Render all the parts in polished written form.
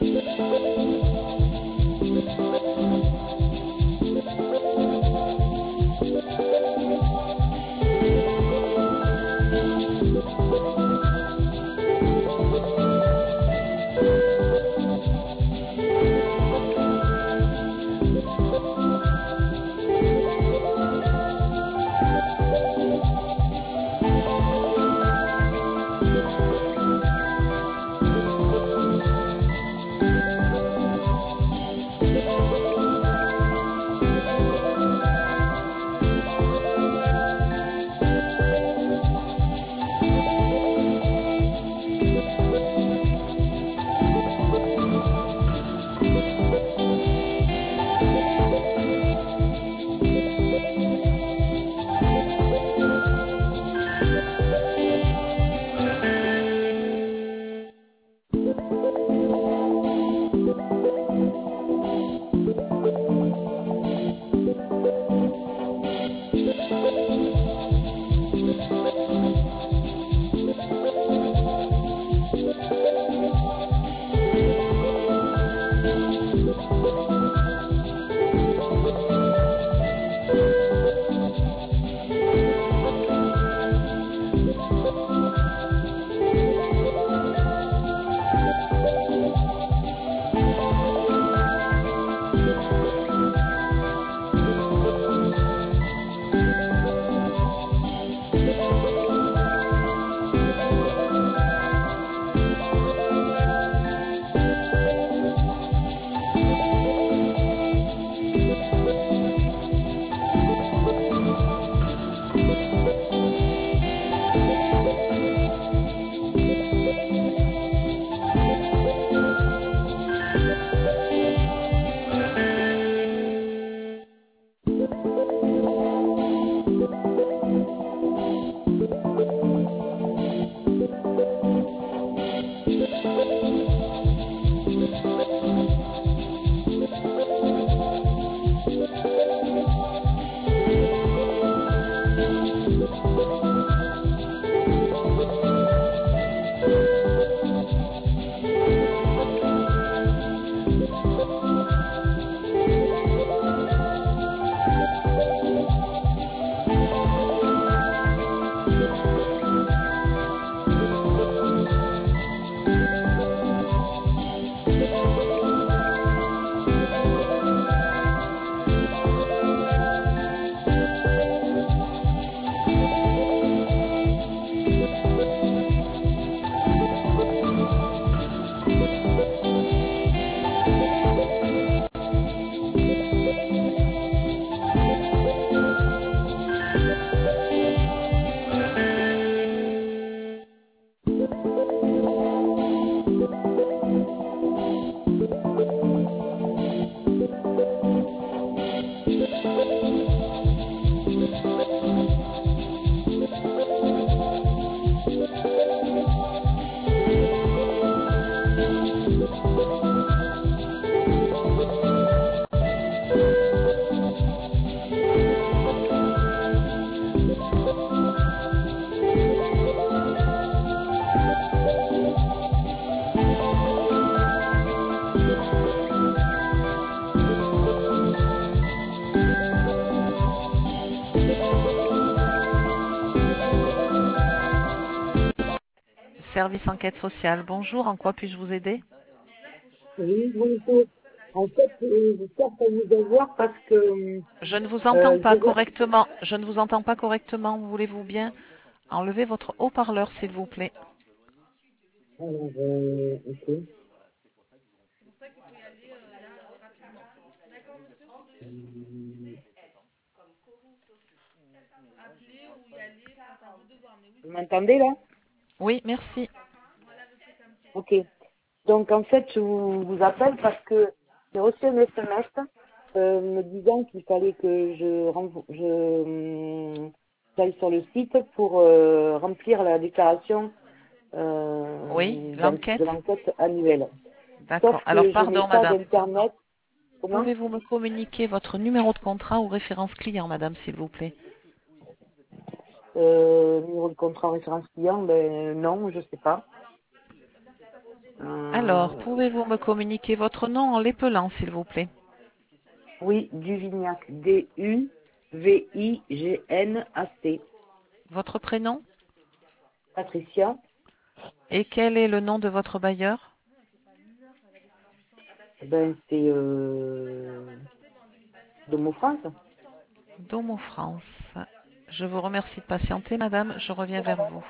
Service enquête sociale. Bonjour, en quoi puis-je vous aider? Oui, bonjour. En fait, je cherche à vous avoir parce que Je ne vous entends pas j'ai correctement. Je ne vous entends pas correctement. Voulez-vous bien enlever votre haut-parleur, s'il vous plaît? alors, ok. Vous m'entendez là? Oui, merci. Ok. Donc en fait, je vous appelle parce que j'ai reçu un SMS me disant qu'il fallait que j'aille sur le site pour remplir la déclaration Oui, de l'enquête. l'enquête annuelle. Sauf D'accord. Alors, que je n'ai pardon, pas madame. d'internet. Comment? Pouvez-vous me communiquer votre numéro de contrat ou référence client, madame, s'il vous plaît? Numéro de contrat référence client, ben non, je sais pas. Alors, pouvez-vous me communiquer votre nom en l'épelant, s'il vous plaît? Oui, Duvignac. D-U-V-I-G-N-A-C. Votre prénom? Patricia. Et quel est le nom de votre bailleur? Ben, c'est Domo France. Domo France. Je vous remercie de patienter, madame. Je reviens vers vous.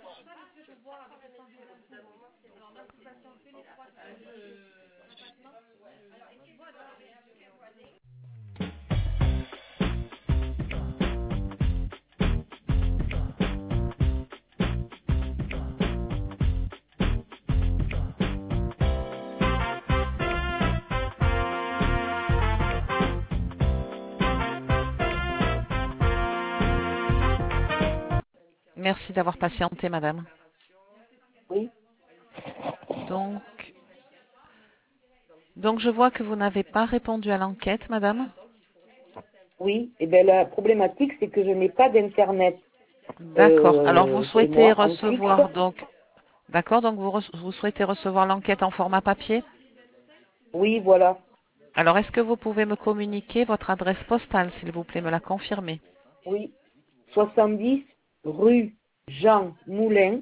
Merci d'avoir patienté, madame. Oui. Donc, je vois que vous n'avez pas répondu à l'enquête, madame. Oui. Et ben la problématique, c'est que je n'ai pas d'internet D'accord. Alors, vous chez souhaitez moi en fixe. recevoir, donc, d'accord, donc vous souhaitez recevoir l'enquête en format papier. Oui, voilà. Alors, est-ce que vous pouvez me communiquer votre adresse postale, s'il vous plaît, me la confirmer? Oui. 70 rue Jean Moulin,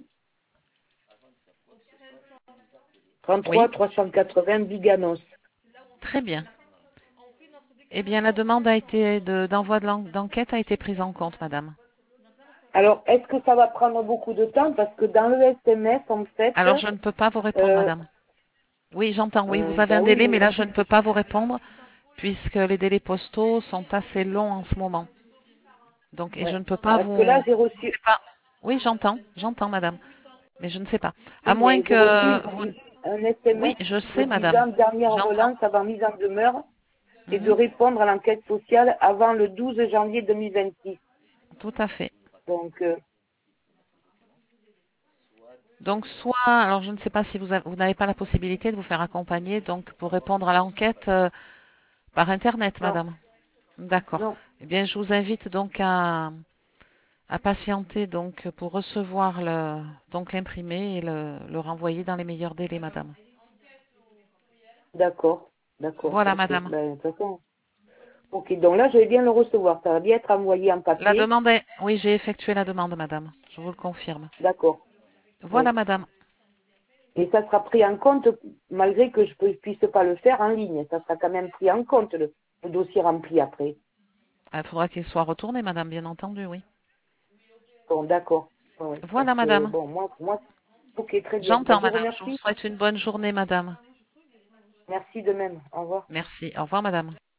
Oui, 33 380 Biganos. très bien. Eh bien, la demande d'envoi d'enquête a été prise en compte, madame. Alors, est-ce que ça va prendre beaucoup de temps? Parce que dans le SMS, en fait, Alors, je ne peux pas vous répondre, euh, madame. Oui, j'entends. Oui, vous avez un bah oui, délai, mais mais là, je ne peux pas vous répondre puisque les délais postaux sont assez longs en ce moment. Donc, et je ouais. ne peux pas Parce que là, vous... j'ai Je ne reçu, sais pas. Oui, j'entends, madame. Mais je ne sais pas. À oui, moins mais j'ai reçu que vous... un Oui, SMS je me sais, madame. disant dernière J'entends. relance avant mise en demeure et de Mhm. répondre à l'enquête sociale avant le 12 janvier 2026. Tout à fait. Donc, Donc, soit, alors je ne sais pas si vous n'avez pas la possibilité de vous faire accompagner, donc pour répondre à l'enquête par Internet, non, madame. D'accord. non, Eh bien, je vous invite donc à patienter donc pour recevoir donc l'imprimé et le renvoyer dans les meilleurs délais, madame. d'accord, d'accord, Voilà, ok. madame. Ben, de toute façon, ok, donc là, je vais bien le recevoir. Ça va bien être envoyé en La papier. demande est... Oui, j'ai effectué la demande, madame. Je vous le confirme. D'accord, oui. Voilà, madame. Et ça sera pris en compte, malgré que je ne puisse pas le faire en ligne. Ça sera quand même pris en compte, le dossier rempli après. Il faudra qu'il soit retourné, madame, bien entendu, oui. Bon, d'accord. Ouais, ouais. Parce Voilà, que, madame. bon, moi, ok, très bien. Ben, J'entends, je vous madame. Je vous remercie. souhaite une bonne journée, madame. Merci de même. Au revoir. Merci. Au revoir, madame.